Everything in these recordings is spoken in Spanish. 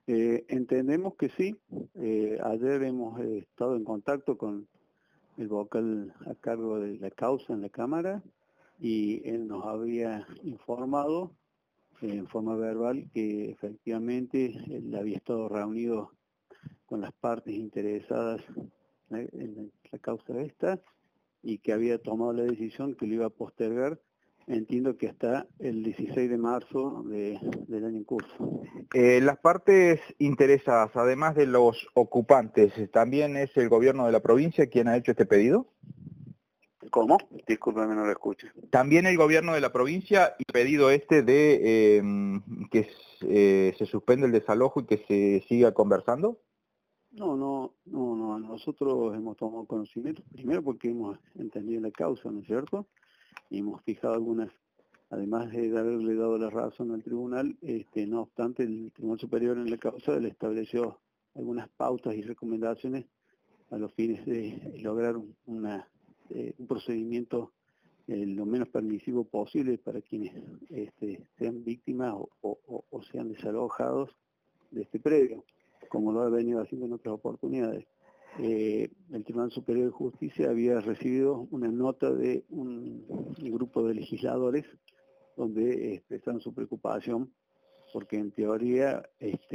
Entendemos que sí. Ayer hemos estado en contacto con el vocal a cargo de la causa en la Cámara y él nos había informado en forma verbal que efectivamente él había estado reunido con las partes interesadas en la causa esta y que había tomado la decisión que lo iba a postergar, entiendo que hasta el 16 de marzo del año en curso. Las partes interesadas, además de los ocupantes, ¿también es el gobierno de la provincia quien ha hecho este pedido? ¿Cómo? Discúlpame, no lo escucho. También el gobierno de la provincia y pedido este de que se suspenda el desalojo y que se siga conversando. No, nosotros hemos tomado conocimiento, primero porque hemos entendido la causa, ¿no es cierto? Y hemos fijado algunas, además de haberle dado la razón al tribunal, no obstante el Tribunal Superior en la causa le estableció algunas pautas y recomendaciones a los fines de lograr un procedimiento lo menos permisivo posible para quienes sean víctimas o sean desalojados de este predio, como lo ha venido haciendo en otras oportunidades. El Tribunal Superior de Justicia había recibido una nota de un grupo de legisladores donde expresaron su preocupación porque en teoría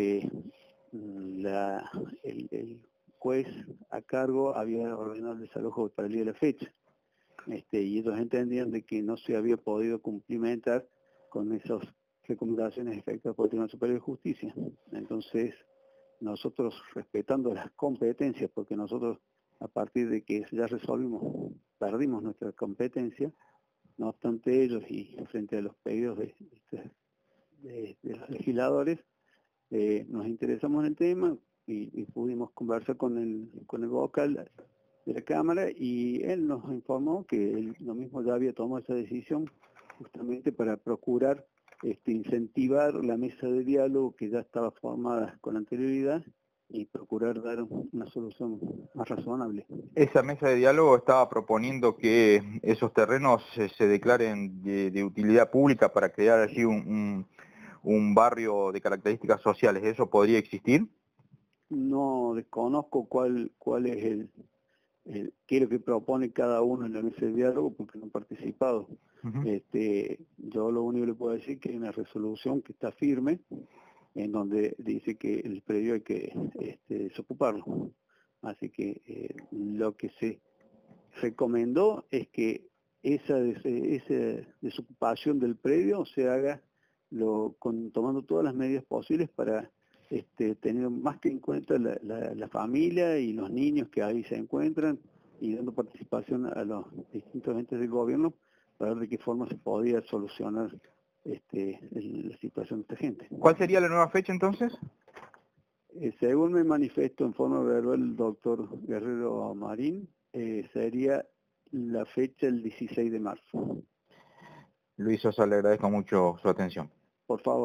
el juez a cargo había ordenado el desalojo para el día de la fecha. Y ellos entendían de que no se había podido cumplimentar con esas recomendaciones efectuadas por el Tribunal Superior de Justicia. Entonces, nosotros respetando las competencias, porque nosotros a partir de que ya resolvimos, perdimos nuestra competencia, no obstante ellos y frente a los pedidos de los legisladores, nos interesamos en el tema y pudimos conversar con el vocal de la Cámara y él nos informó que él lo mismo ya había tomado esa decisión justamente para procurar incentivar la mesa de diálogo que ya estaba formada con anterioridad y procurar dar una solución más razonable. Esa mesa de diálogo estaba proponiendo que esos terrenos se declaren de utilidad pública para crear allí un barrio de características sociales. ¿Eso podría existir? No desconozco cuál es qué es lo que propone cada uno en la mesa de diálogo porque no he participado. Uh-huh. Yo lo único que le puedo decir es que hay una resolución que está firme en donde dice que el predio hay que desocuparlo. Así que lo que se recomendó es que esa desocupación del predio se haga tomando todas las medidas posibles para tener más que en cuenta la familia y los niños que ahí se encuentran y dando participación a los distintos entes del gobierno para ver de qué forma se podía solucionar la situación de esta gente. ¿Cuál sería la nueva fecha entonces? Según me manifestó en forma verbal el doctor Guerrero Marín, sería la fecha el 16 de marzo. Luis Sosa, le agradezco mucho su atención. Por favor.